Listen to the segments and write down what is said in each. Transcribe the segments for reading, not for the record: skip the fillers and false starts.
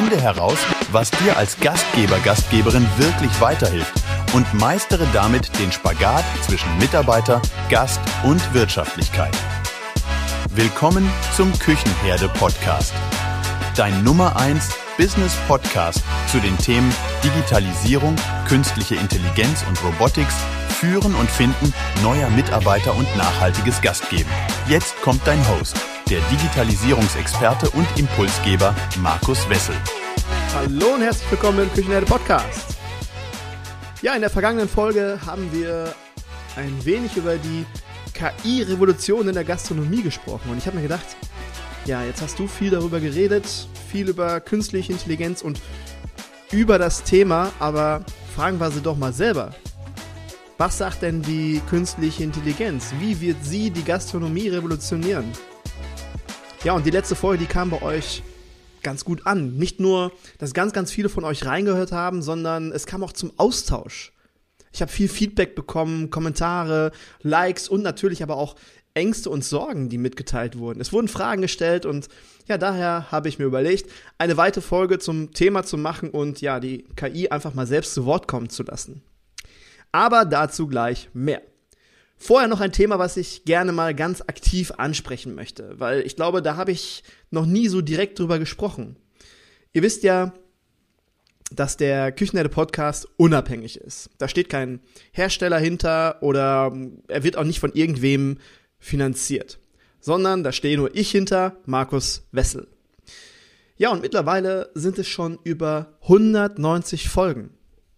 Finde heraus, was dir als Gastgeber, Gastgeberin wirklich weiterhilft und meistere damit den Spagat zwischen Mitarbeiter, Gast und Wirtschaftlichkeit. Willkommen zum Küchenherde-Podcast. Dein Nummer 1 Business-Podcast zu den Themen Digitalisierung, künstliche Intelligenz und Robotics, Führen und Finden neuer Mitarbeiter und nachhaltiges Gastgeben. Jetzt kommt dein Host, der Digitalisierungsexperte und Impulsgeber Markus Wessel. Hallo und herzlich willkommen im Küchenherde-Podcast. Ja, in der vergangenen Folge haben wir ein wenig über die KI-Revolution in der Gastronomie gesprochen. Und ich habe mir gedacht, ja, jetzt hast du viel darüber geredet, viel über künstliche Intelligenz und über das Thema, aber fragen wir sie doch mal selber. Was sagt denn die künstliche Intelligenz? Wie wird sie die Gastronomie revolutionieren? Ja, und die letzte Folge, die kam bei euch ganz gut an. Nicht nur, dass ganz viele von euch reingehört haben, sondern es kam auch zum Austausch. Ich habe viel Feedback bekommen, Kommentare, Likes und natürlich aber auch Ängste und Sorgen, die mitgeteilt wurden. Es wurden Fragen gestellt und ja, daher habe ich mir überlegt, eine weitere Folge zum Thema zu machen und ja, die KI einfach mal selbst zu Wort kommen zu lassen. Aber dazu gleich mehr. Vorher noch ein Thema, was ich gerne mal ganz aktiv ansprechen möchte, weil ich glaube, da habe ich noch nie so direkt drüber gesprochen. Ihr wisst ja, dass der Küchenherde-Podcast unabhängig ist. Da steht kein Hersteller hinter oder er wird auch nicht von irgendwem finanziert, sondern da stehe nur ich hinter, Markus Wessel. Ja, und mittlerweile sind es schon über 190 Folgen.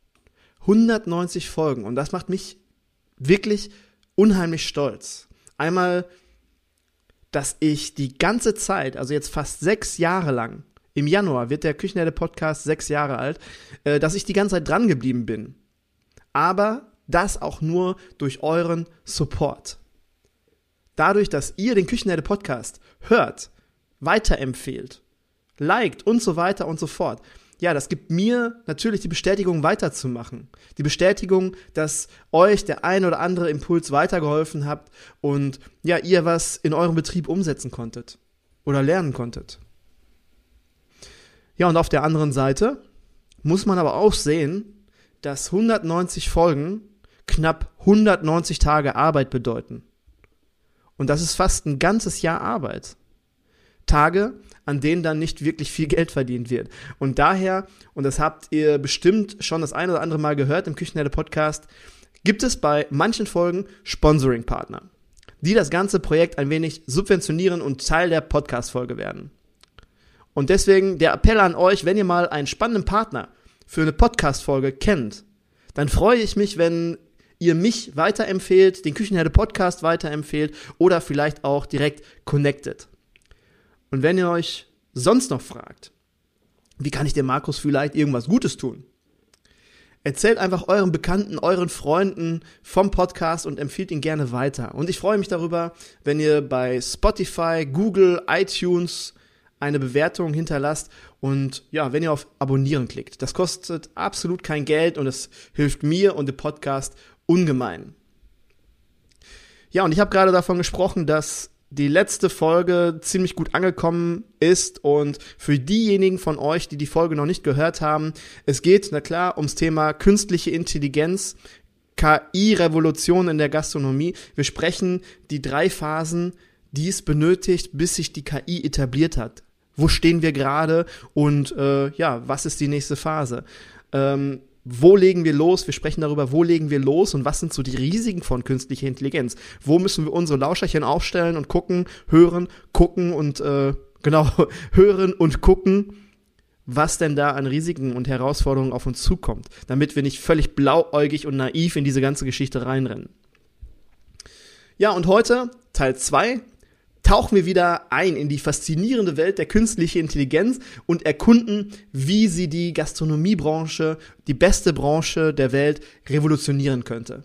190 Folgen und das macht mich wirklich unheimlich stolz. Einmal, dass ich die ganze Zeit, also jetzt fast 6 Jahre lang, im Januar wird der Küchenherde-Podcast 6 Jahre alt, dass ich die ganze Zeit dran geblieben bin. Aber das auch nur durch euren Support. Dadurch, dass ihr den Küchenherde-Podcast hört, weiterempfehlt, liked und so weiter und so fort. Ja, das gibt mir natürlich die Bestätigung, weiterzumachen. Die Bestätigung, dass euch der ein oder andere Impuls weitergeholfen habt und ja, ihr was in eurem Betrieb umsetzen konntet oder lernen konntet. Ja, und auf der anderen Seite muss man aber auch sehen, dass 190 Folgen knapp 190 Tage Arbeit bedeuten. Und das ist fast ein ganzes Jahr Arbeit. Tage, an denen dann nicht wirklich viel Geld verdient wird. Und daher, und das habt ihr bestimmt schon das ein oder andere Mal gehört im Küchenherde-Podcast, gibt es bei manchen Folgen Sponsoring-Partner, die das ganze Projekt ein wenig subventionieren und Teil der Podcast-Folge werden. Und deswegen der Appell an euch, wenn ihr mal einen spannenden Partner für eine Podcast-Folge kennt, dann freue ich mich, wenn ihr mich weiterempfehlt, den Küchenherde-Podcast weiterempfehlt oder vielleicht auch direkt connectet. Und wenn ihr euch sonst noch fragt, wie kann ich dem Markus vielleicht irgendwas Gutes tun? Erzählt einfach euren Bekannten, euren Freunden vom Podcast und empfiehlt ihn gerne weiter. Und ich freue mich darüber, wenn ihr bei Spotify, Google, iTunes eine Bewertung hinterlasst und ja, wenn ihr auf Abonnieren klickt. Das kostet absolut kein Geld und es hilft mir und dem Podcast ungemein. Ja, und ich habe gerade davon gesprochen, dass die letzte Folge ziemlich gut angekommen ist und für diejenigen von euch, die die Folge noch nicht gehört haben, es geht, na klar, ums Thema künstliche Intelligenz, KI-Revolution in der Gastronomie. Wir sprechen die 3 Phasen, die es benötigt, bis sich die KI etabliert hat. Wo stehen wir gerade und ja, was ist die nächste Phase? Wo legen wir los? Wir sprechen darüber, wo legen wir los und was sind so die Risiken von künstlicher Intelligenz? Wo müssen wir unsere Lauscherchen aufstellen und gucken, hören, gucken und hören und gucken, was denn da an Risiken und Herausforderungen auf uns zukommt, damit wir nicht völlig blauäugig und naiv in diese ganze Geschichte reinrennen. Ja, und heute, Teil 2, tauchen wir wieder ein in die faszinierende Welt der künstlichen Intelligenz und erkunden, wie sie die Gastronomiebranche, die beste Branche der Welt, revolutionieren könnte.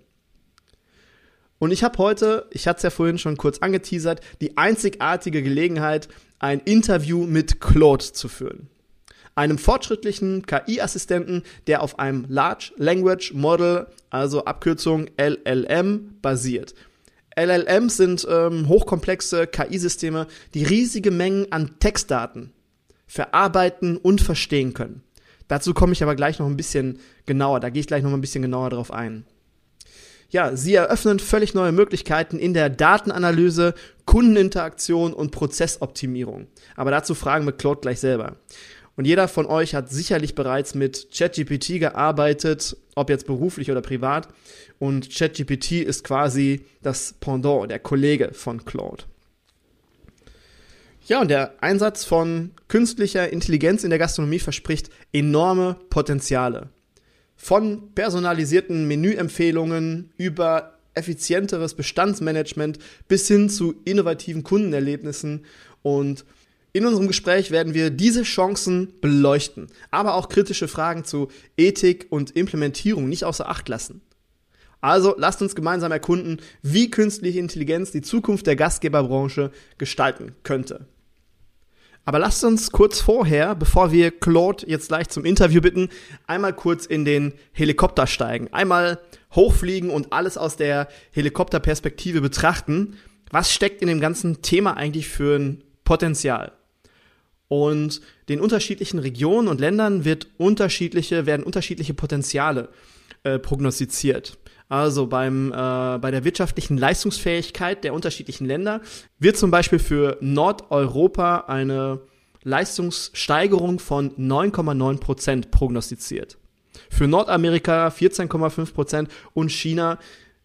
Und ich habe heute, ich hatte es ja vorhin schon kurz angeteasert, die einzigartige Gelegenheit, ein Interview mit Claude zu führen. Einem fortschrittlichen KI-Assistenten, der auf einem Large Language Model, also Abkürzung LLM, basiert. LLMs sind hochkomplexe KI-Systeme, die riesige Mengen an Textdaten verarbeiten und verstehen können. Dazu komme ich aber gleich noch ein bisschen genauer, da gehe ich gleich noch ein bisschen genauer drauf ein. Ja, sie eröffnen völlig neue Möglichkeiten in der Datenanalyse, Kundeninteraktion und Prozessoptimierung. Aber dazu fragen wir Claude gleich selber. Und jeder von euch hat sicherlich bereits mit ChatGPT gearbeitet, ob jetzt beruflich oder privat. Und ChatGPT ist quasi das Pendant, der Kollege von Claude. Ja, und der Einsatz von künstlicher Intelligenz in der Gastronomie verspricht enorme Potenziale. Von personalisierten Menüempfehlungen über effizienteres Bestandsmanagement bis hin zu innovativen Kundenerlebnissen. Und in unserem Gespräch werden wir diese Chancen beleuchten, aber auch kritische Fragen zu Ethik und Implementierung nicht außer Acht lassen. Also lasst uns gemeinsam erkunden, wie künstliche Intelligenz die Zukunft der Gastgeberbranche gestalten könnte. Aber lasst uns kurz vorher, bevor wir Claude jetzt gleich zum Interview bitten, einmal kurz in den Helikopter steigen. Einmal hochfliegen und alles aus der Helikopterperspektive betrachten. Was steckt in dem ganzen Thema eigentlich für ein Potenzial? Und den unterschiedlichen Regionen und Ländern werden unterschiedliche Potenziale prognostiziert. Also bei der wirtschaftlichen Leistungsfähigkeit der unterschiedlichen Länder wird zum Beispiel für Nordeuropa eine Leistungssteigerung von 9,9% prognostiziert. Für Nordamerika 14,5% und China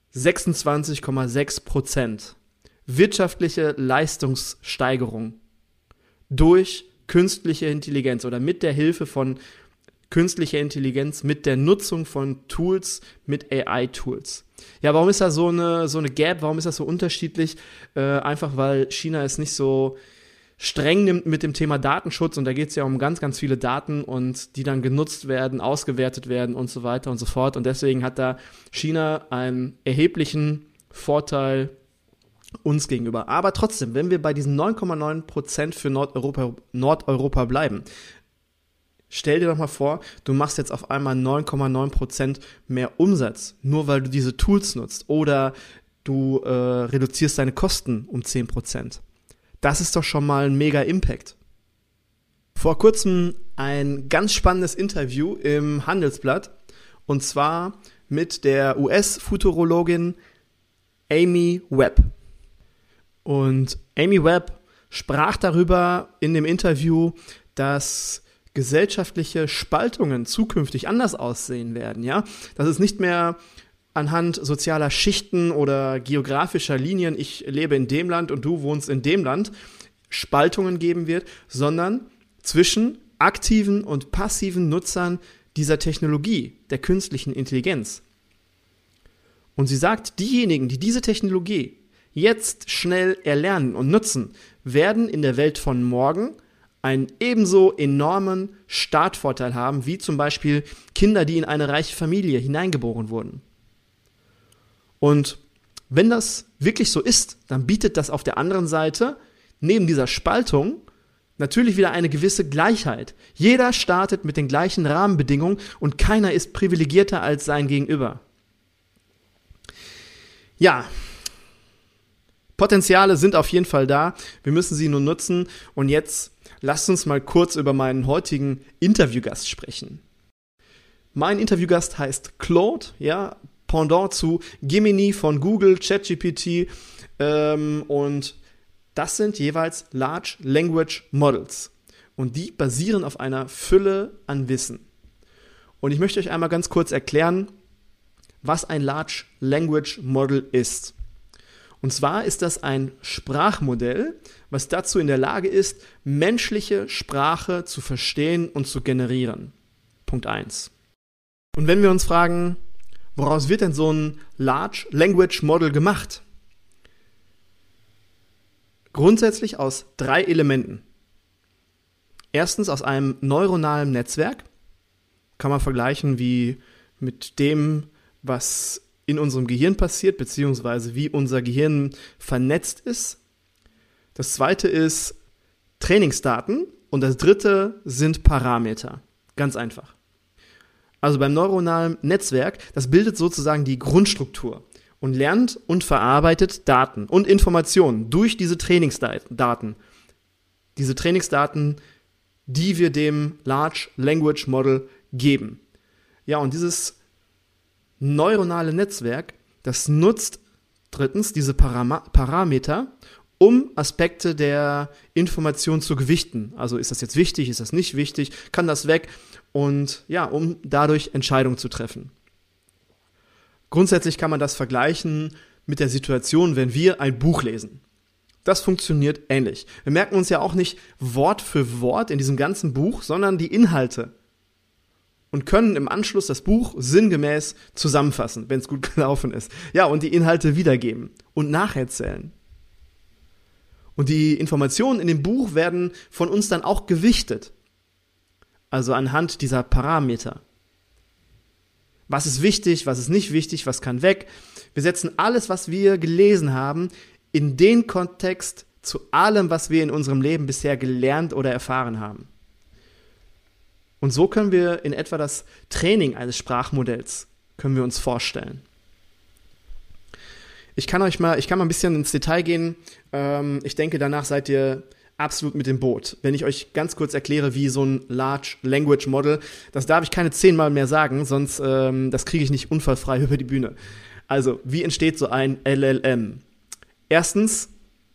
26,6%. Wirtschaftliche Leistungssteigerung durch künstliche Intelligenz oder mit der Hilfe von künstlicher Intelligenz, mit der Nutzung von Tools, mit AI-Tools. Ja, warum ist da so eine Gap, warum ist das so unterschiedlich? Einfach weil China es nicht so streng nimmt mit dem Thema Datenschutz und da geht es ja um ganz, ganz viele Daten und die dann genutzt werden, ausgewertet werden und so weiter und so fort und deswegen hat da China einen erheblichen Vorteil uns gegenüber. Aber trotzdem, wenn wir bei diesen 9,9% für Nordeuropa bleiben, stell dir doch mal vor, du machst jetzt auf einmal 9,9% mehr Umsatz, nur weil du diese Tools nutzt oder du reduzierst deine Kosten um 10%. Das ist doch schon mal ein mega Impact. Vor kurzem ein ganz spannendes Interview im Handelsblatt und zwar mit der US-Futurologin Amy Webb. Und Amy Webb sprach darüber in dem Interview, dass gesellschaftliche Spaltungen zukünftig anders aussehen werden, ja? Dass es nicht mehr anhand sozialer Schichten oder geografischer Linien, ich lebe in dem Land und du wohnst in dem Land, Spaltungen geben wird, sondern zwischen aktiven und passiven Nutzern dieser Technologie, der künstlichen Intelligenz. Und sie sagt, diejenigen, die diese Technologie jetzt schnell erlernen und nutzen, werden in der Welt von morgen einen ebenso enormen Startvorteil haben, wie zum Beispiel Kinder, die in eine reiche Familie hineingeboren wurden. Und wenn das wirklich so ist, dann bietet das auf der anderen Seite neben dieser Spaltung natürlich wieder eine gewisse Gleichheit. Jeder startet mit den gleichen Rahmenbedingungen und keiner ist privilegierter als sein Gegenüber. Ja, Potenziale sind auf jeden Fall da, wir müssen sie nur nutzen und jetzt lasst uns mal kurz über meinen heutigen Interviewgast sprechen. Mein Interviewgast heißt Claude, ja, Pendant zu Gemini von Google, ChatGPT und das sind jeweils Large Language Models und die basieren auf einer Fülle an Wissen. Und ich möchte euch einmal ganz kurz erklären, was ein Large Language Model ist. Und zwar ist das ein Sprachmodell, was dazu in der Lage ist, menschliche Sprache zu verstehen und zu generieren. Punkt 1. Und wenn wir uns fragen, woraus wird denn so ein Large Language Model gemacht? Grundsätzlich aus 3 Elementen. Erstens aus einem neuronalen Netzwerk. Kann man vergleichen wie mit dem, was in unserem Gehirn passiert, beziehungsweise wie unser Gehirn vernetzt ist. Das zweite ist Trainingsdaten und das dritte sind Parameter. Ganz einfach. Also beim neuronalen Netzwerk, das bildet sozusagen die Grundstruktur und lernt und verarbeitet Daten und Informationen durch diese Trainingsdaten. Diese Trainingsdaten die wir dem Large Language Model geben. Ja, und dieses neuronale Netzwerk, das nutzt drittens diese Parameter, um Aspekte der Information zu gewichten. Also ist das jetzt wichtig, ist das nicht wichtig, kann das weg? Und ja, um dadurch Entscheidungen zu treffen. Grundsätzlich kann man das vergleichen mit der Situation, wenn wir ein Buch lesen. Das funktioniert ähnlich. Wir merken uns ja auch nicht Wort für Wort in diesem ganzen Buch, sondern die Inhalte. Und können im Anschluss das Buch sinngemäß zusammenfassen, wenn es gut gelaufen ist. Ja, und die Inhalte wiedergeben und nacherzählen. Und die Informationen in dem Buch werden von uns dann auch gewichtet. Also anhand dieser Parameter. Was ist wichtig, was ist nicht wichtig, was kann weg? Wir setzen alles, was wir gelesen haben, in den Kontext zu allem, was wir in unserem Leben bisher gelernt oder erfahren haben. Und so können wir in etwa das Training eines Sprachmodells können wir uns vorstellen. Ich kann mal ein bisschen ins Detail gehen. Ich denke, danach seid ihr absolut mit dem Boot. Wenn ich euch ganz kurz erkläre, wie so ein Large Language Model, das darf ich keine 10-mal mehr sagen, sonst das kriege ich nicht unfallfrei über die Bühne. Also, wie entsteht so ein LLM? Erstens,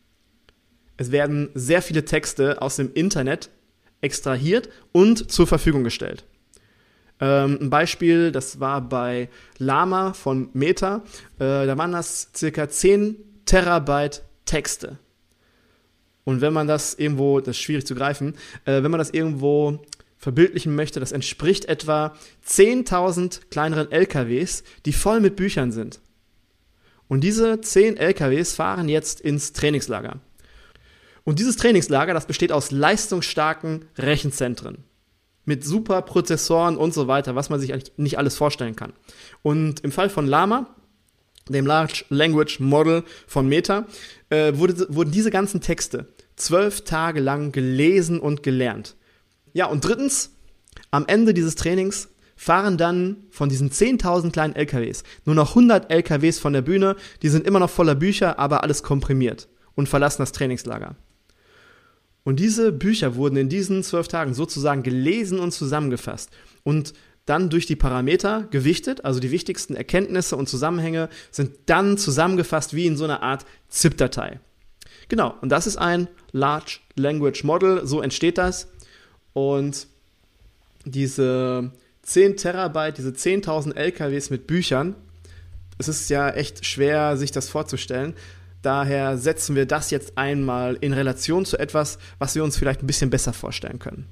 es werden sehr viele Texte aus dem Internet extrahiert und zur Verfügung gestellt. Ein Beispiel, das war bei Llama von Meta, da waren das circa 10 Terabyte Texte. Und wenn man das irgendwo, das ist schwierig zu greifen, wenn man das irgendwo verbildlichen möchte, das entspricht etwa 10.000 kleineren LKWs, die voll mit Büchern sind. Und diese 10 LKWs fahren jetzt ins Trainingslager. Und dieses Trainingslager, das besteht aus leistungsstarken Rechenzentren mit super Prozessoren und so weiter, was man sich eigentlich nicht alles vorstellen kann. Und im Fall von Llama, dem Large Language Model von Meta, wurden diese ganzen Texte 12 Tage lang gelesen und gelernt. Ja, und drittens, am Ende dieses Trainings fahren dann von diesen 10.000 kleinen LKWs nur noch 100 LKWs von der Bühne, die sind immer noch voller Bücher, aber alles komprimiert und verlassen das Trainingslager. Und diese Bücher wurden in diesen 12 Tagen sozusagen gelesen und zusammengefasst und dann durch die Parameter gewichtet, also die wichtigsten Erkenntnisse und Zusammenhänge sind dann zusammengefasst wie in so einer Art ZIP-Datei. Genau, und das ist ein Large Language Model, so entsteht das. Und diese 10 Terabyte, diese 10.000 LKWs mit Büchern, es ist ja echt schwer, sich das vorzustellen. Daher setzen wir das jetzt einmal in Relation zu etwas, was wir uns vielleicht ein bisschen besser vorstellen können.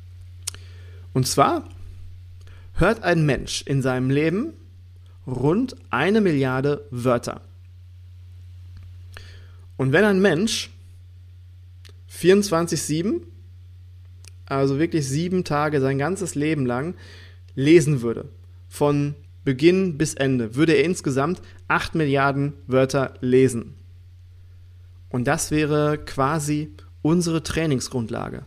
Und zwar hört ein Mensch in seinem Leben rund 1 Milliarde Wörter. Und wenn ein Mensch 24/7, also wirklich 7 Tage sein ganzes Leben lang lesen würde, von Beginn bis Ende, würde er insgesamt 8 Milliarden Wörter lesen. Und das wäre quasi unsere Trainingsgrundlage.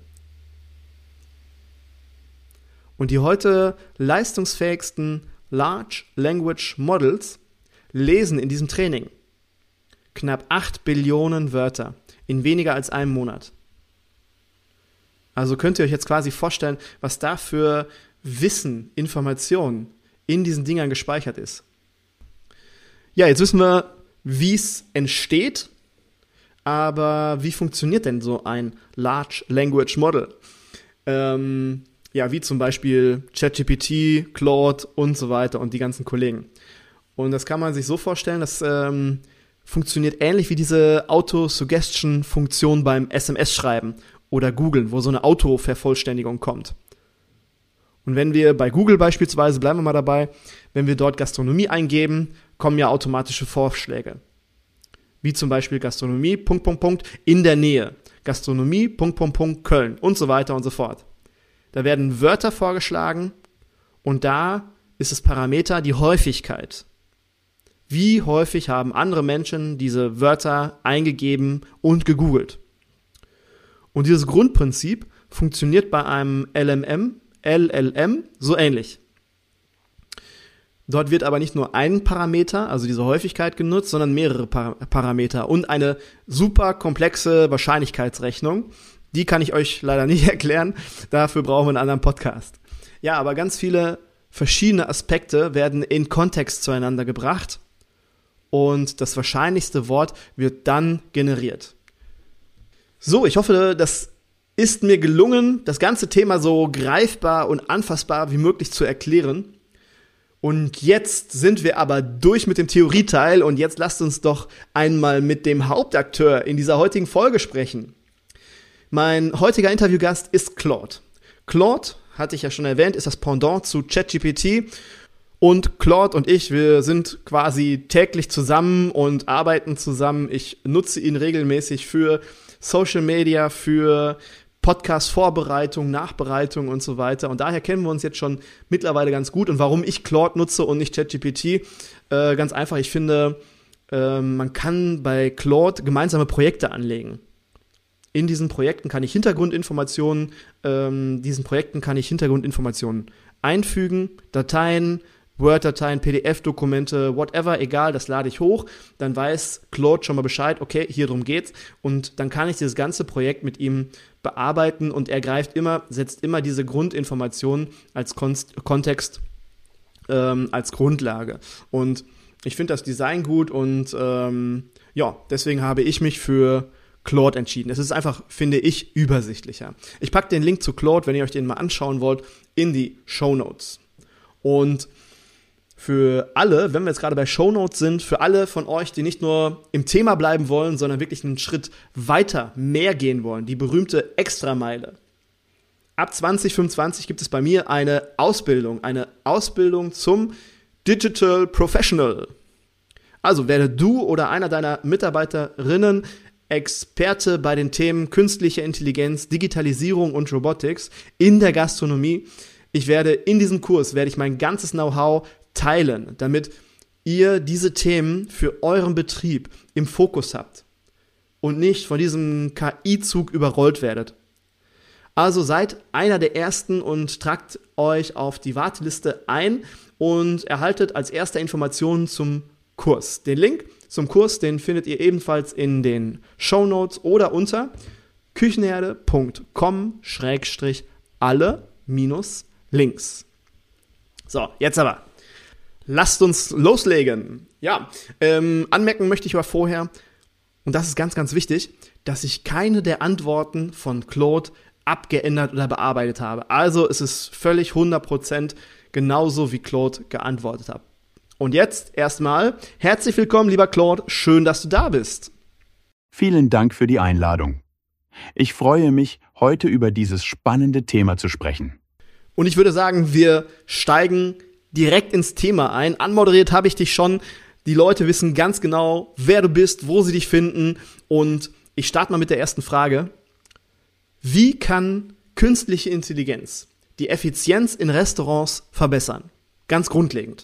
Und die heute leistungsfähigsten Large Language Models lesen in diesem Training knapp 8 Billionen Wörter in weniger als einem Monat. Also könnt ihr euch jetzt quasi vorstellen, was da für Wissen, Information in diesen Dingern gespeichert ist. Ja, jetzt wissen wir, wie es entsteht, aber wie funktioniert denn so ein Large Language Model? Wie zum Beispiel ChatGPT, Claude und so weiter und die ganzen Kollegen. Und das kann man sich so vorstellen, das funktioniert ähnlich wie diese Auto-Suggestion-Funktion beim SMS-Schreiben oder Googlen, wo so eine Autovervollständigung kommt. Und wenn wir bei Google beispielsweise, bleiben wir mal dabei, wenn wir dort Gastronomie eingeben, kommen ja automatische Vorschläge. Wie zum Beispiel Gastronomie, in der Nähe, Gastronomie, Köln und so weiter und so fort. Da werden Wörter vorgeschlagen und da ist das Parameter die Häufigkeit. Wie häufig haben andere Menschen diese Wörter eingegeben und gegoogelt? Und dieses Grundprinzip funktioniert bei einem LLM so ähnlich. Dort wird aber nicht nur ein Parameter, also diese Häufigkeit genutzt, sondern mehrere Parameter und eine super komplexe Wahrscheinlichkeitsrechnung, Die kann ich euch leider nicht erklären, dafür brauchen wir einen anderen Podcast. Ja, aber ganz viele verschiedene Aspekte werden in Kontext zueinander gebracht und das wahrscheinlichste Wort wird dann generiert. So, ich hoffe, das ist mir gelungen, das ganze Thema so greifbar und anfassbar wie möglich zu erklären. Und jetzt sind wir aber durch mit dem Theorieteil und jetzt lasst uns doch einmal mit dem Hauptakteur in dieser heutigen Folge sprechen. Mein heutiger Interviewgast ist Claude. Claude, hatte ich ja schon erwähnt, ist das Pendant zu ChatGPT. Und Claude und ich, wir sind quasi täglich zusammen und arbeiten zusammen. Ich nutze ihn regelmäßig für Social Media, für Podcast-Vorbereitung, Nachbereitung und so weiter. Und daher kennen wir uns jetzt schon mittlerweile ganz gut. Und warum ich Claude nutze und nicht ChatGPT? Ganz einfach, ich finde, man kann bei Claude gemeinsame Projekte anlegen. In diesen Projekten kann ich Hintergrundinformationen einfügen, Dateien, Word-Dateien, PDF-Dokumente, whatever, egal, das lade ich hoch, dann weiß Claude schon mal Bescheid, okay, hier drum geht's und dann kann ich dieses ganze Projekt mit ihm bearbeiten und er setzt immer diese Grundinformationen als Kontext, als Grundlage und ich finde das Design gut und deswegen habe ich mich für Claude entschieden. Es ist einfach, finde ich, übersichtlicher. Ich packe den Link zu Claude, wenn ihr euch den mal anschauen wollt, in die Shownotes. Und für alle, wenn wir jetzt gerade bei Shownotes sind, für alle von euch, die nicht nur im Thema bleiben wollen, sondern wirklich einen Schritt weiter, mehr gehen wollen, die berühmte Extrameile. Ab 2025 gibt es bei mir eine Ausbildung zum Digital Professional. Also werde du oder einer deiner Mitarbeiterinnen Experte bei den Themen künstliche Intelligenz, Digitalisierung und Robotics in der Gastronomie. In diesem Kurs werde ich mein ganzes Know-how teilen, damit ihr diese Themen für euren Betrieb im Fokus habt und nicht von diesem KI-Zug überrollt werdet. Also seid einer der Ersten und tragt euch auf die Warteliste ein und erhaltet als erste Informationen zum Kurs. Den Link zum Kurs, den findet ihr ebenfalls in den Shownotes oder unter küchenherde.com/alle-links. So, jetzt aber. Lasst uns loslegen. Ja, anmerken möchte ich aber vorher, und das ist ganz, ganz wichtig, dass ich keine der Antworten von Claude abgeändert oder bearbeitet habe. Also es ist völlig 100% genauso, wie Claude geantwortet hat. Und jetzt erstmal herzlich willkommen, lieber Claude. Schön, dass du da bist. Vielen Dank für die Einladung. Ich freue mich, heute über dieses spannende Thema zu sprechen. Und ich würde sagen, wir steigen direkt ins Thema ein. Anmoderiert habe ich dich schon. Die Leute wissen ganz genau, wer du bist, wo sie dich finden. Und ich starte mal mit der ersten Frage. Wie kann künstliche Intelligenz die Effizienz in Restaurants verbessern? Ganz grundlegend.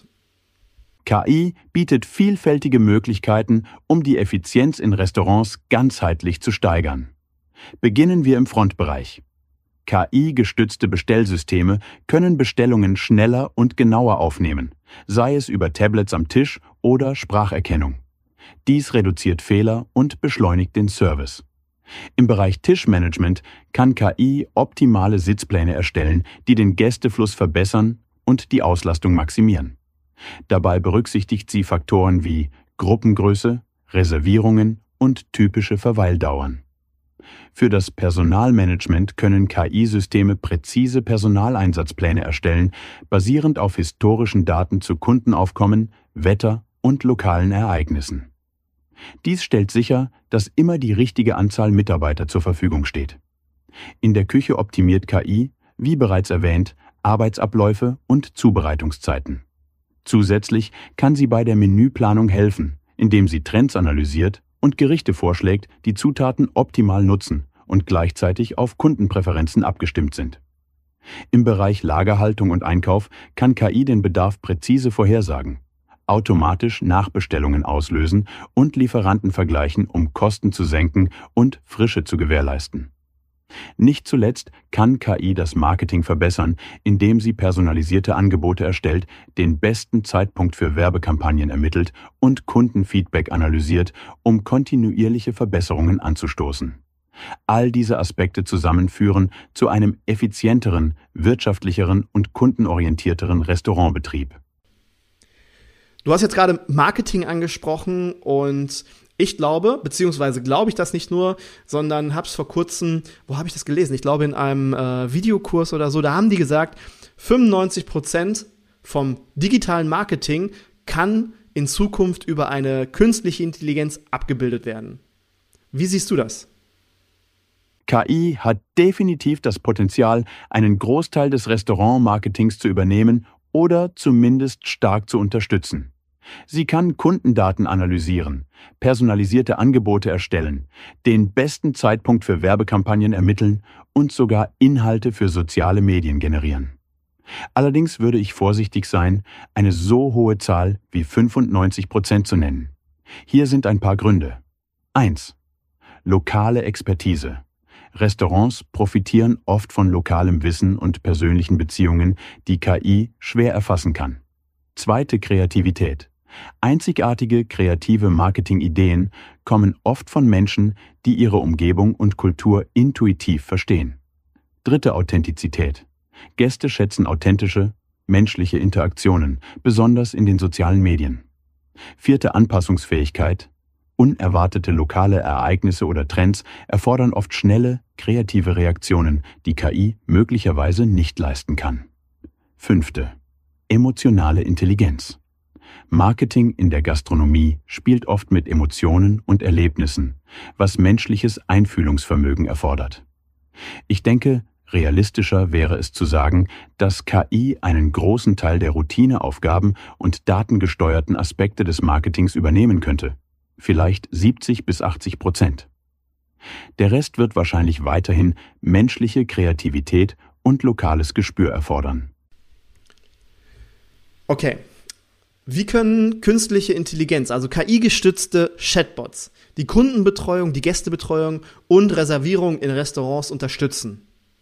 KI bietet vielfältige Möglichkeiten, um die Effizienz in Restaurants ganzheitlich zu steigern. Beginnen wir im Frontbereich. KI-gestützte Bestellsysteme können Bestellungen schneller und genauer aufnehmen, sei es über Tablets am Tisch oder Spracherkennung. Dies reduziert Fehler und beschleunigt den Service. Im Bereich Tischmanagement kann KI optimale Sitzpläne erstellen, die den Gästefluss verbessern und die Auslastung maximieren. Dabei berücksichtigt sie Faktoren wie Gruppengröße, Reservierungen und typische Verweildauern. Für das Personalmanagement können KI-Systeme präzise Personaleinsatzpläne erstellen, basierend auf historischen Daten zu Kundenaufkommen, Wetter und lokalen Ereignissen. Dies stellt sicher, dass immer die richtige Anzahl Mitarbeiter zur Verfügung steht. In der Küche optimiert KI, wie bereits erwähnt, Arbeitsabläufe und Zubereitungszeiten. Zusätzlich kann sie bei der Menüplanung helfen, indem sie Trends analysiert und Gerichte vorschlägt, die Zutaten optimal nutzen und gleichzeitig auf Kundenpräferenzen abgestimmt sind. Im Bereich Lagerhaltung und Einkauf kann KI den Bedarf präzise vorhersagen, automatisch Nachbestellungen auslösen und Lieferanten vergleichen, um Kosten zu senken und Frische zu gewährleisten. Nicht zuletzt kann KI das Marketing verbessern, indem sie personalisierte Angebote erstellt, den besten Zeitpunkt für Werbekampagnen ermittelt und Kundenfeedback analysiert, um kontinuierliche Verbesserungen anzustoßen. All diese Aspekte zusammen führen zu einem effizienteren, wirtschaftlicheren und kundenorientierteren Restaurantbetrieb. Du hast jetzt gerade Marketing angesprochen und ich glaube, beziehungsweise glaube ich das nicht nur, sondern habe es vor kurzem, wo habe ich das gelesen? Ich glaube in einem Videokurs oder so, da haben die gesagt, 95% vom digitalen Marketing kann in Zukunft über eine künstliche Intelligenz abgebildet werden. Wie siehst du das? KI hat definitiv das Potenzial, einen Großteil des Restaurant-Marketings zu übernehmen oder zumindest stark zu unterstützen. Sie kann Kundendaten analysieren, personalisierte Angebote erstellen, den besten Zeitpunkt für Werbekampagnen ermitteln und sogar Inhalte für soziale Medien generieren. Allerdings würde ich vorsichtig sein, eine so hohe Zahl wie 95% zu nennen. Hier sind ein paar Gründe. 1. Lokale Expertise. Restaurants profitieren oft von lokalem Wissen und persönlichen Beziehungen, die KI schwer erfassen kann. 2. Kreativität. Einzigartige kreative Marketingideen kommen oft von Menschen, die ihre Umgebung und Kultur intuitiv verstehen. 3. Authentizität. Gäste schätzen authentische, menschliche Interaktionen, besonders in den sozialen Medien. 4. Anpassungsfähigkeit. Unerwartete lokale Ereignisse oder Trends erfordern oft schnelle, kreative Reaktionen, die KI möglicherweise nicht leisten kann. 5. Emotionale Intelligenz. Marketing in der Gastronomie spielt oft mit Emotionen und Erlebnissen, was menschliches Einfühlungsvermögen erfordert. Ich denke, realistischer wäre es zu sagen, dass KI einen großen Teil der Routineaufgaben und datengesteuerten Aspekte des Marketings übernehmen könnte, vielleicht 70-80%. Der Rest wird wahrscheinlich weiterhin menschliche Kreativität und lokales Gespür erfordern. Okay. Wie können künstliche Intelligenz, also KI-gestützte Chatbots, die Kundenbetreuung, die Gästebetreuung und Reservierung in Restaurants unterstützen?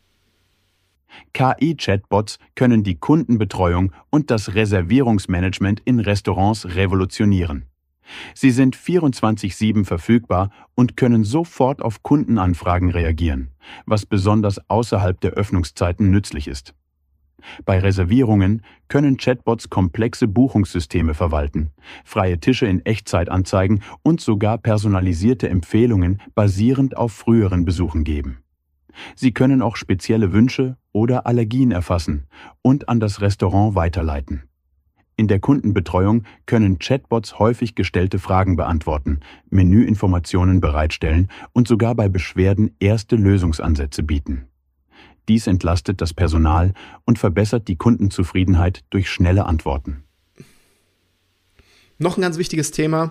KI-Chatbots können die Kundenbetreuung und das Reservierungsmanagement in Restaurants revolutionieren. Sie sind 24/7 verfügbar und können sofort auf Kundenanfragen reagieren, was besonders außerhalb der Öffnungszeiten nützlich ist. Bei Reservierungen können Chatbots komplexe Buchungssysteme verwalten, freie Tische in Echtzeit anzeigen und sogar personalisierte Empfehlungen basierend auf früheren Besuchen geben. Sie können auch spezielle Wünsche oder Allergien erfassen und an das Restaurant weiterleiten. In der Kundenbetreuung können Chatbots häufig gestellte Fragen beantworten, Menüinformationen bereitstellen und sogar bei Beschwerden erste Lösungsansätze bieten. Dies entlastet das Personal und verbessert die Kundenzufriedenheit durch schnelle Antworten. Noch ein ganz wichtiges Thema.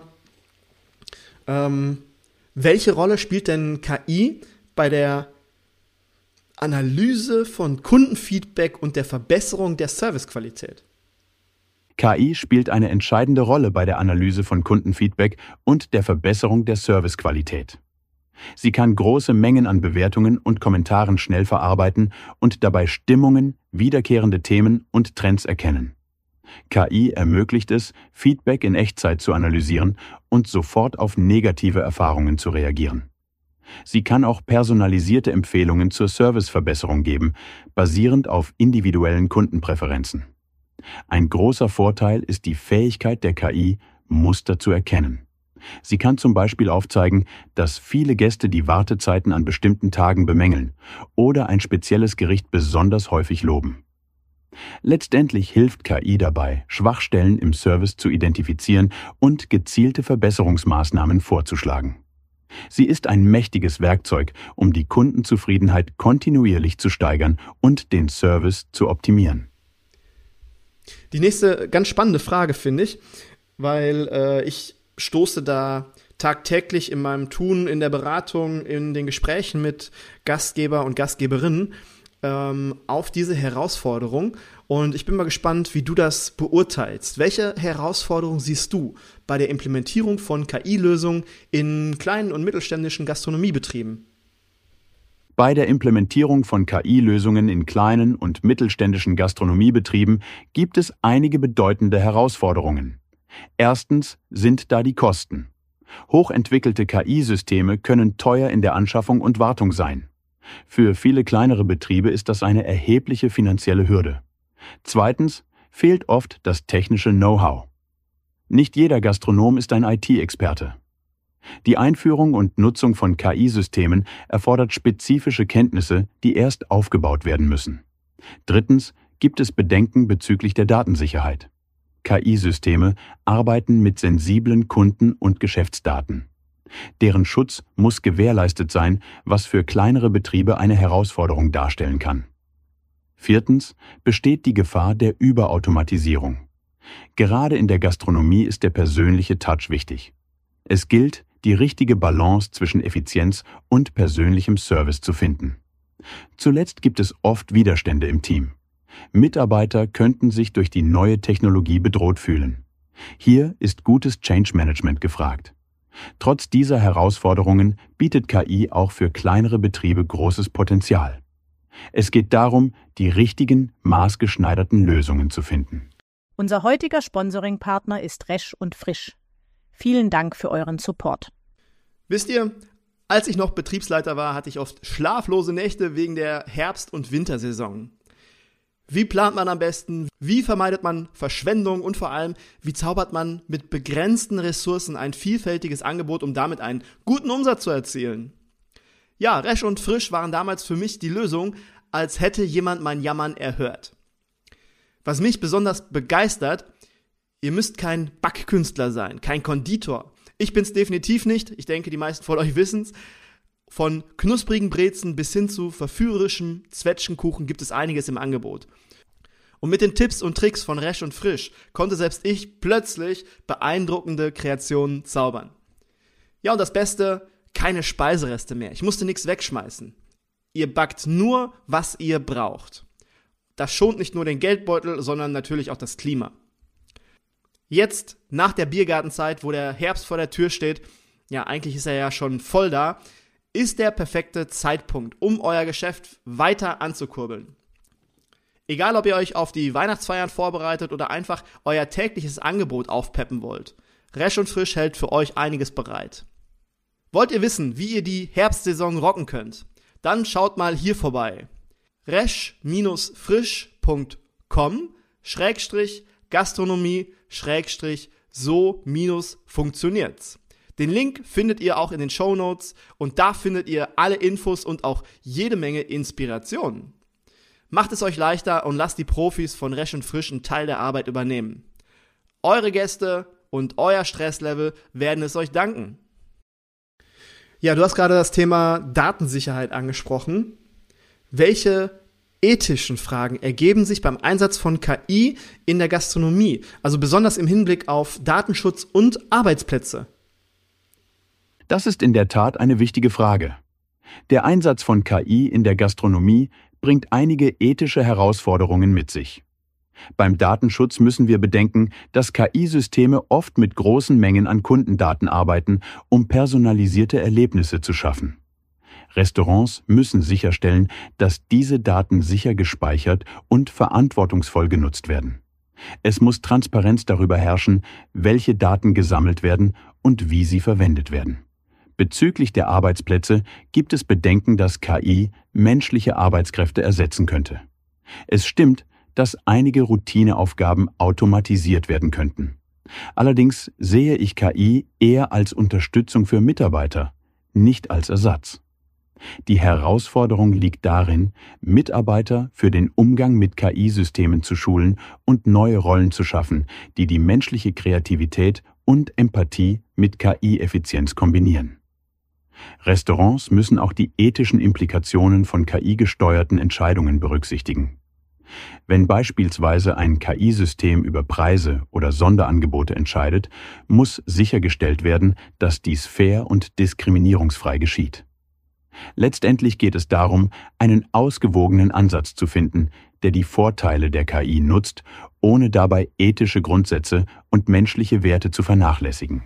Welche Rolle spielt denn KI bei der Analyse von Kundenfeedback und der Verbesserung der Servicequalität? KI spielt eine entscheidende Rolle bei der Analyse von Kundenfeedback und der Verbesserung der Servicequalität. Sie kann große Mengen an Bewertungen und Kommentaren schnell verarbeiten und dabei Stimmungen, wiederkehrende Themen und Trends erkennen. KI ermöglicht es, Feedback in Echtzeit zu analysieren und sofort auf negative Erfahrungen zu reagieren. Sie kann auch personalisierte Empfehlungen zur Serviceverbesserung geben, basierend auf individuellen Kundenpräferenzen. Ein großer Vorteil ist die Fähigkeit der KI, Muster zu erkennen. Sie kann zum Beispiel aufzeigen, dass viele Gäste die Wartezeiten an bestimmten Tagen bemängeln oder ein spezielles Gericht besonders häufig loben. Letztendlich hilft KI dabei, Schwachstellen im Service zu identifizieren und gezielte Verbesserungsmaßnahmen vorzuschlagen. Sie ist ein mächtiges Werkzeug, um die Kundenzufriedenheit kontinuierlich zu steigern und den Service zu optimieren. Die nächste ganz spannende Frage finde ich, weil ich stoße da tagtäglich in meinem Tun, in der Beratung, in den Gesprächen mit Gastgeber und Gastgeberinnen auf diese Herausforderung. Und ich bin mal gespannt, wie du das beurteilst. Welche Herausforderung siehst du bei der Implementierung von KI-Lösungen in kleinen und mittelständischen Gastronomiebetrieben? Bei der Implementierung von KI-Lösungen in kleinen und mittelständischen Gastronomiebetrieben gibt es einige bedeutende Herausforderungen. Erstens sind da die Kosten. Hochentwickelte KI-Systeme können teuer in der Anschaffung und Wartung sein. Für viele kleinere Betriebe ist das eine erhebliche finanzielle Hürde. Zweitens fehlt oft das technische Know-how. Nicht jeder Gastronom ist ein IT-Experte. Die Einführung und Nutzung von KI-Systemen erfordert spezifische Kenntnisse, die erst aufgebaut werden müssen. Drittens gibt es Bedenken bezüglich der Datensicherheit. KI-Systeme arbeiten mit sensiblen Kunden- und Geschäftsdaten. Deren Schutz muss gewährleistet sein, was für kleinere Betriebe eine Herausforderung darstellen kann. Viertens besteht die Gefahr der Überautomatisierung. Gerade in der Gastronomie ist der persönliche Touch wichtig. Es gilt, die richtige Balance zwischen Effizienz und persönlichem Service zu finden. Zuletzt gibt es oft Widerstände im Team. Mitarbeiter könnten sich durch die neue Technologie bedroht fühlen. Hier ist gutes Change Management gefragt. Trotz dieser Herausforderungen bietet KI auch für kleinere Betriebe großes Potenzial. Es geht darum, die richtigen, maßgeschneiderten Lösungen zu finden. Unser heutiger Sponsoring-Partner ist Resch und Frisch. Vielen Dank für euren Support. Wisst ihr, als ich noch Betriebsleiter war, hatte ich oft schlaflose Nächte wegen der Herbst- und Wintersaison. Wie plant man am besten? Wie vermeidet man Verschwendung? Und vor allem, wie zaubert man mit begrenzten Ressourcen ein vielfältiges Angebot, um damit einen guten Umsatz zu erzielen? Ja, Resch und Frisch waren damals für mich die Lösung, als hätte jemand mein Jammern erhört. Was mich besonders begeistert, ihr müsst kein Backkünstler sein, kein Konditor. Ich bin's definitiv nicht, ich denke, die meisten von euch wissen's. Von knusprigen Brezen bis hin zu verführerischem Zwetschgenkuchen gibt es einiges im Angebot. Und mit den Tipps und Tricks von Resch und Frisch konnte selbst ich plötzlich beeindruckende Kreationen zaubern. Ja, und das Beste, keine Speisereste mehr. Ich musste nichts wegschmeißen. Ihr backt nur, was ihr braucht. Das schont nicht nur den Geldbeutel, sondern natürlich auch das Klima. Jetzt, nach der Biergartenzeit, wo der Herbst vor der Tür steht, ja, eigentlich ist er ja schon voll da, ist der perfekte Zeitpunkt, um euer Geschäft weiter anzukurbeln. Egal, ob ihr euch auf die Weihnachtsfeiern vorbereitet oder einfach euer tägliches Angebot aufpeppen wollt, Resch und Frisch hält für euch einiges bereit. Wollt ihr wissen, wie ihr die Herbstsaison rocken könnt? Dann schaut mal hier vorbei. resch-frisch.com/gastronomie/so-funktioniert's. Den Link findet ihr auch in den Shownotes und da findet ihr alle Infos und auch jede Menge Inspirationen. Macht es euch leichter und lasst die Profis von Resch und Frisch einen Teil der Arbeit übernehmen. Eure Gäste und euer Stresslevel werden es euch danken. Ja, du hast gerade das Thema Datensicherheit angesprochen. Welche ethischen Fragen ergeben sich beim Einsatz von KI in der Gastronomie, also besonders im Hinblick auf Datenschutz und Arbeitsplätze? Das ist in der Tat eine wichtige Frage. Der Einsatz von KI in der Gastronomie bringt einige ethische Herausforderungen mit sich. Beim Datenschutz müssen wir bedenken, dass KI-Systeme oft mit großen Mengen an Kundendaten arbeiten, um personalisierte Erlebnisse zu schaffen. Restaurants müssen sicherstellen, dass diese Daten sicher gespeichert und verantwortungsvoll genutzt werden. Es muss Transparenz darüber herrschen, welche Daten gesammelt werden und wie sie verwendet werden. Bezüglich der Arbeitsplätze gibt es Bedenken, dass KI menschliche Arbeitskräfte ersetzen könnte. Es stimmt, dass einige Routineaufgaben automatisiert werden könnten. Allerdings sehe ich KI eher als Unterstützung für Mitarbeiter, nicht als Ersatz. Die Herausforderung liegt darin, Mitarbeiter für den Umgang mit KI-Systemen zu schulen und neue Rollen zu schaffen, die die menschliche Kreativität und Empathie mit KI-Effizienz kombinieren. Restaurants müssen auch die ethischen Implikationen von KI-gesteuerten Entscheidungen berücksichtigen. Wenn beispielsweise ein KI-System über Preise oder Sonderangebote entscheidet, muss sichergestellt werden, dass dies fair und diskriminierungsfrei geschieht. Letztendlich geht es darum, einen ausgewogenen Ansatz zu finden, der die Vorteile der KI nutzt, ohne dabei ethische Grundsätze und menschliche Werte zu vernachlässigen.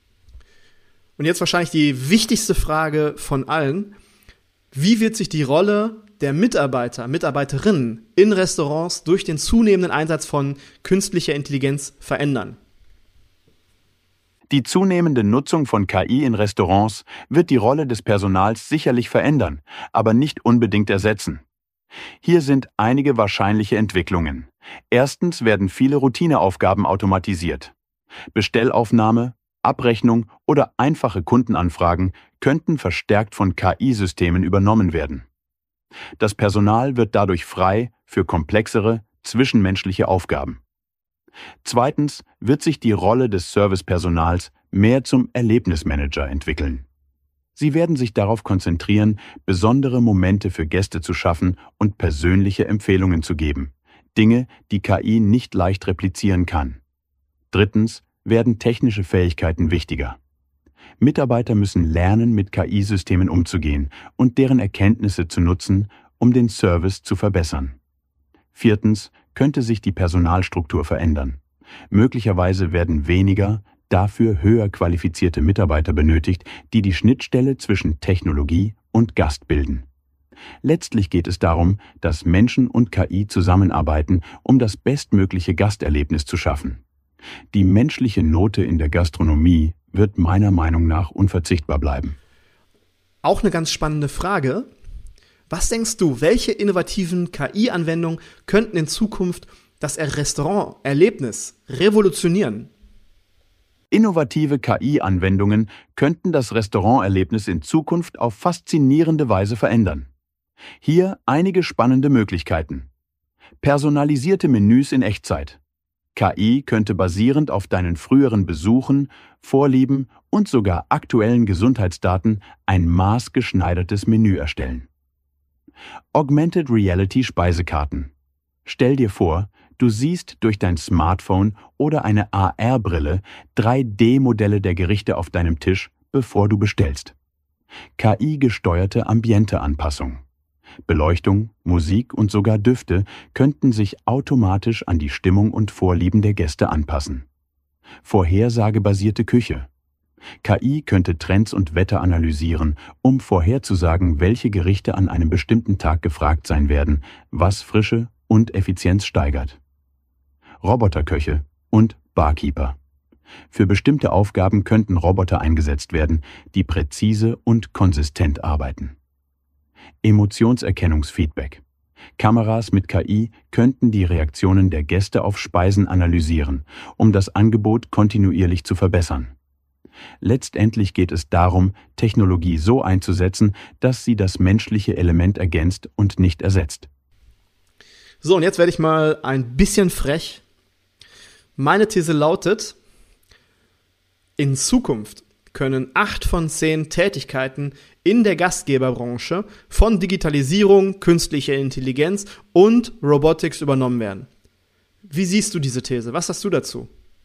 Und jetzt wahrscheinlich die wichtigste Frage von allen. Wie wird sich die Rolle der Mitarbeiter, Mitarbeiterinnen in Restaurants durch den zunehmenden Einsatz von künstlicher Intelligenz verändern? Die zunehmende Nutzung von KI in Restaurants wird die Rolle des Personals sicherlich verändern, aber nicht unbedingt ersetzen. Hier sind einige wahrscheinliche Entwicklungen. Erstens werden viele Routineaufgaben automatisiert. Bestellaufnahme, Abrechnung oder einfache Kundenanfragen könnten verstärkt von KI-Systemen übernommen werden. Das Personal wird dadurch frei für komplexere, zwischenmenschliche Aufgaben. Zweitens wird sich die Rolle des Servicepersonals mehr zum Erlebnismanager entwickeln. Sie werden sich darauf konzentrieren, besondere Momente für Gäste zu schaffen und persönliche Empfehlungen zu geben. Dinge, die KI nicht leicht replizieren kann. Drittens werden technische Fähigkeiten wichtiger. Mitarbeiter müssen lernen, mit KI-Systemen umzugehen und deren Erkenntnisse zu nutzen, um den Service zu verbessern. Viertens könnte sich die Personalstruktur verändern. Möglicherweise werden weniger, dafür höher qualifizierte Mitarbeiter benötigt, die die Schnittstelle zwischen Technologie und Gast bilden. Letztlich geht es darum, dass Menschen und KI zusammenarbeiten, um das bestmögliche Gasterlebnis zu schaffen. Die menschliche Note in der Gastronomie wird meiner Meinung nach unverzichtbar bleiben. Auch eine ganz spannende Frage. Was denkst du, welche innovativen KI-Anwendungen könnten in Zukunft das Restauranterlebnis revolutionieren? Innovative KI-Anwendungen könnten das Restauranterlebnis in Zukunft auf faszinierende Weise verändern. Hier einige spannende Möglichkeiten. Personalisierte Menüs in Echtzeit. KI könnte basierend auf deinen früheren Besuchen, Vorlieben und sogar aktuellen Gesundheitsdaten ein maßgeschneidertes Menü erstellen. Augmented Reality Speisekarten. Stell dir vor, du siehst durch dein Smartphone oder eine AR-Brille 3D-Modelle der Gerichte auf deinem Tisch, bevor du bestellst. KI-gesteuerte Ambienteanpassung. Beleuchtung, Musik und sogar Düfte könnten sich automatisch an die Stimmung und Vorlieben der Gäste anpassen. Vorhersagebasierte Küche. KI könnte Trends und Wetter analysieren, um vorherzusagen, welche Gerichte an einem bestimmten Tag gefragt sein werden, was Frische und Effizienz steigert. Roboterköche und Barkeeper. Für bestimmte Aufgaben könnten Roboter eingesetzt werden, die präzise und konsistent arbeiten. Emotionserkennungsfeedback. Kameras mit KI könnten die Reaktionen der Gäste auf Speisen analysieren, um das Angebot kontinuierlich zu verbessern. Letztendlich geht es darum, Technologie so einzusetzen, dass sie das menschliche Element ergänzt und nicht ersetzt. So, und jetzt werde ich mal ein bisschen frech. Meine These lautet, in Zukunft können 8 von 10 Tätigkeiten in der Gastgeberbranche von Digitalisierung, künstlicher Intelligenz und Robotics übernommen werden. Wie siehst du diese These? Was sagst du dazu?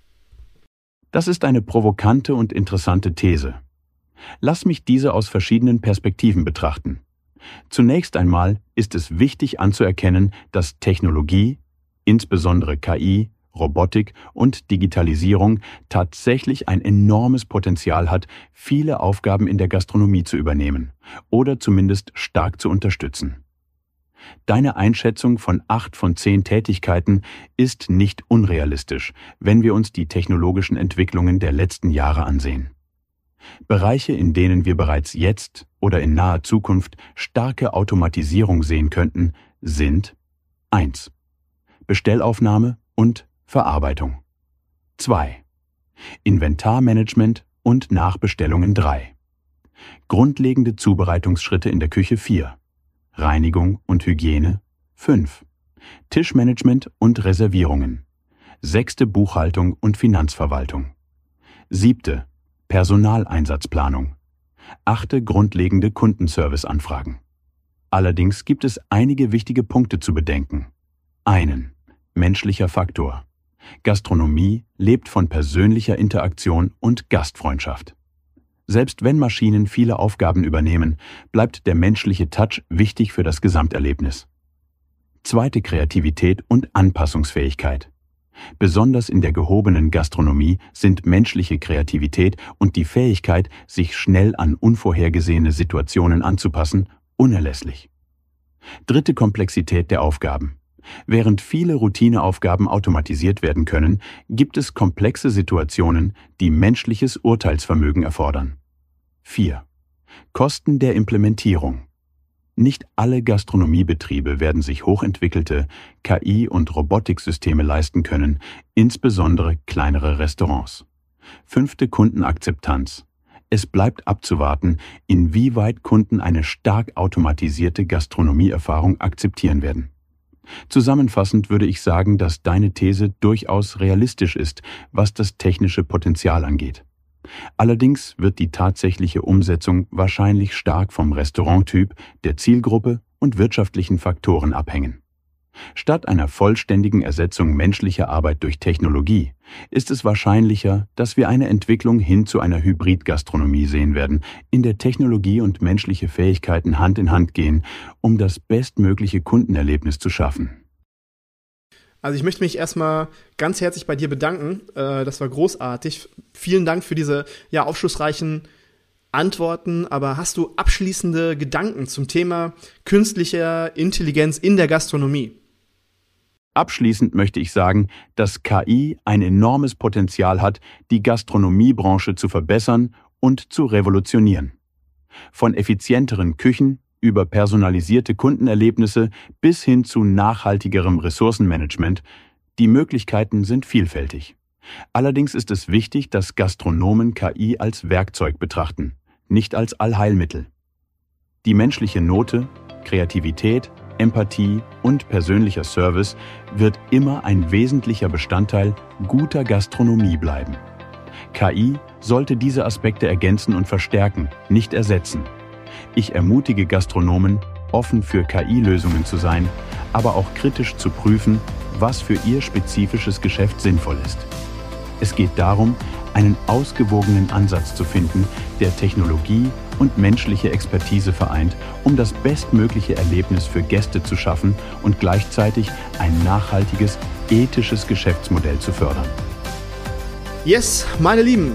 Das ist eine provokante und interessante These. Lass mich diese aus verschiedenen Perspektiven betrachten. Zunächst einmal ist es wichtig anzuerkennen, dass Technologie, insbesondere KI, Robotik und Digitalisierung tatsächlich ein enormes Potenzial hat, viele Aufgaben in der Gastronomie zu übernehmen oder zumindest stark zu unterstützen. Deine Einschätzung von 8 von 10 Tätigkeiten ist nicht unrealistisch, wenn wir uns die technologischen Entwicklungen der letzten Jahre ansehen. Bereiche, in denen wir bereits jetzt oder in naher Zukunft starke Automatisierung sehen könnten, sind 1. Bestellaufnahme und Verarbeitung. 2. Inventarmanagement und Nachbestellungen 3. Grundlegende Zubereitungsschritte in der Küche 4. Reinigung und Hygiene 5. Tischmanagement und Reservierungen. 6. Buchhaltung und Finanzverwaltung. 7. Personaleinsatzplanung. 8. Grundlegende Kundenserviceanfragen. Allerdings gibt es einige wichtige Punkte zu bedenken. 1. Menschlicher Faktor. Gastronomie lebt von persönlicher Interaktion und Gastfreundschaft. Selbst wenn Maschinen viele Aufgaben übernehmen, bleibt der menschliche Touch wichtig für das Gesamterlebnis. 2. Kreativität und Anpassungsfähigkeit. Besonders in der gehobenen Gastronomie sind menschliche Kreativität und die Fähigkeit, sich schnell an unvorhergesehene Situationen anzupassen, unerlässlich. 3. Komplexität der Aufgaben. Während viele Routineaufgaben automatisiert werden können, gibt es komplexe Situationen, die menschliches Urteilsvermögen erfordern. 4. Kosten der Implementierung. Nicht alle Gastronomiebetriebe werden sich hochentwickelte KI- und Robotiksysteme leisten können, insbesondere kleinere Restaurants. 5. Kundenakzeptanz. Es bleibt abzuwarten, inwieweit Kunden eine stark automatisierte Gastronomieerfahrung akzeptieren werden. Zusammenfassend würde ich sagen, dass deine These durchaus realistisch ist, was das technische Potenzial angeht. Allerdings wird die tatsächliche Umsetzung wahrscheinlich stark vom Restauranttyp, der Zielgruppe und wirtschaftlichen Faktoren abhängen. Statt einer vollständigen Ersetzung menschlicher Arbeit durch Technologie ist es wahrscheinlicher, dass wir eine Entwicklung hin zu einer Hybridgastronomie sehen werden, in der Technologie und menschliche Fähigkeiten Hand in Hand gehen, um das bestmögliche Kundenerlebnis zu schaffen. Also ich möchte mich erstmal ganz herzlich bei dir bedanken. Das war großartig. Vielen Dank für diese aufschlussreichen Antworten. Aber hast du abschließende Gedanken zum Thema künstlicher Intelligenz in der Gastronomie? Abschließend möchte ich sagen, dass KI ein enormes Potenzial hat, die Gastronomiebranche zu verbessern und zu revolutionieren. Von effizienteren Küchen über personalisierte Kundenerlebnisse bis hin zu nachhaltigerem Ressourcenmanagement, die Möglichkeiten sind vielfältig. Allerdings ist es wichtig, dass Gastronomen KI als Werkzeug betrachten, nicht als Allheilmittel. Die menschliche Note, Kreativität, Empathie und persönlicher Service wird immer ein wesentlicher Bestandteil guter Gastronomie bleiben. KI sollte diese Aspekte ergänzen und verstärken, nicht ersetzen. Ich ermutige Gastronomen, offen für KI-Lösungen zu sein, aber auch kritisch zu prüfen, was für ihr spezifisches Geschäft sinnvoll ist. Es geht darum, einen ausgewogenen Ansatz zu finden, der Technologie und menschliche Expertise vereint, um das bestmögliche Erlebnis für Gäste zu schaffen und gleichzeitig ein nachhaltiges, ethisches Geschäftsmodell zu fördern. Yes, meine Lieben,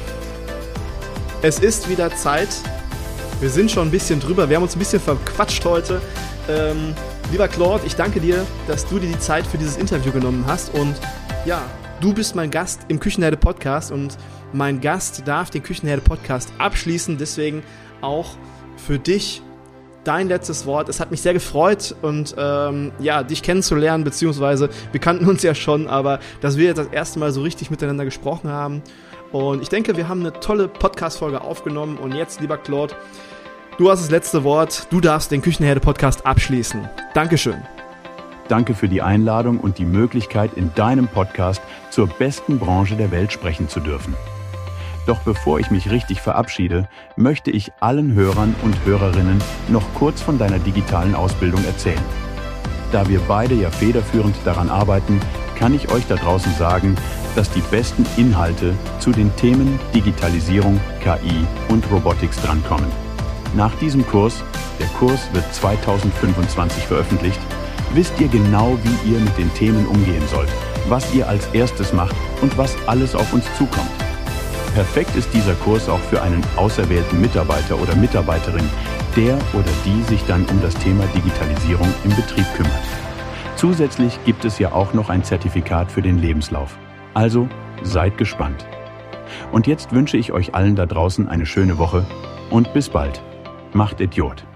es ist wieder Zeit. Wir sind schon ein bisschen drüber, wir haben uns ein bisschen verquatscht heute. Lieber Claude, ich danke dir, dass du dir die Zeit für dieses Interview genommen hast. Und ja, du bist mein Gast im Küchenherde-Podcast und mein Gast darf den Küchenherde-Podcast abschließen. Deswegen auch für dich dein letztes Wort. Es hat mich sehr gefreut und dich kennenzulernen, beziehungsweise wir kannten uns ja schon, aber dass wir jetzt das erste Mal so richtig miteinander gesprochen haben. Und ich denke, wir haben eine tolle Podcast-Folge aufgenommen. Und jetzt, lieber Claude, du hast das letzte Wort. Du darfst den Küchenherde-Podcast abschließen. Dankeschön. Danke für die Einladung und die Möglichkeit, in deinem Podcast zur besten Branche der Welt sprechen zu dürfen. Doch bevor ich mich richtig verabschiede, möchte ich allen Hörern und Hörerinnen noch kurz von deiner digitalen Ausbildung erzählen. Da wir beide ja federführend daran arbeiten, kann ich euch da draußen sagen, dass die besten Inhalte zu den Themen Digitalisierung, KI und Robotics drankommen. Nach diesem Kurs, der Kurs wird 2025 veröffentlicht, wisst ihr genau, wie ihr mit den Themen umgehen sollt, was ihr als erstes macht und was alles auf uns zukommt. Perfekt ist dieser Kurs auch für einen auserwählten Mitarbeiter oder Mitarbeiterin, der oder die sich dann um das Thema Digitalisierung im Betrieb kümmert. Zusätzlich gibt es ja auch noch ein Zertifikat für den Lebenslauf. Also seid gespannt. Und jetzt wünsche ich euch allen da draußen eine schöne Woche und bis bald. Macht Idiot.